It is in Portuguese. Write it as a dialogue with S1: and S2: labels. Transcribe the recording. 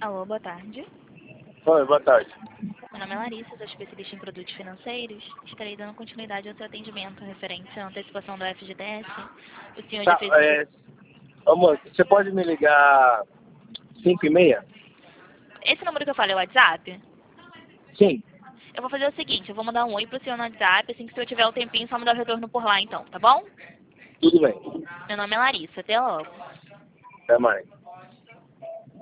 S1: Alô, boa tarde.
S2: Oi, boa tarde.
S1: Meu nome é Larissa, sou especialista em produtos financeiros. Estarei dando continuidade ao seu atendimento referente à antecipação do FGTS. O senhor já
S2: Tá,
S1: fez...
S2: amor, você pode me ligar 5h30?
S1: Esse número que eu falei é o WhatsApp?
S2: Sim,
S1: Eu vou fazer o seguinte, eu vou mandar um oi pro senhor no WhatsApp, assim que se eu tiver um tempinho, só me dar o retorno por lá então, tá bom?
S2: tudo bem.
S1: Meu nome é Larissa, até logo.
S2: Até mais.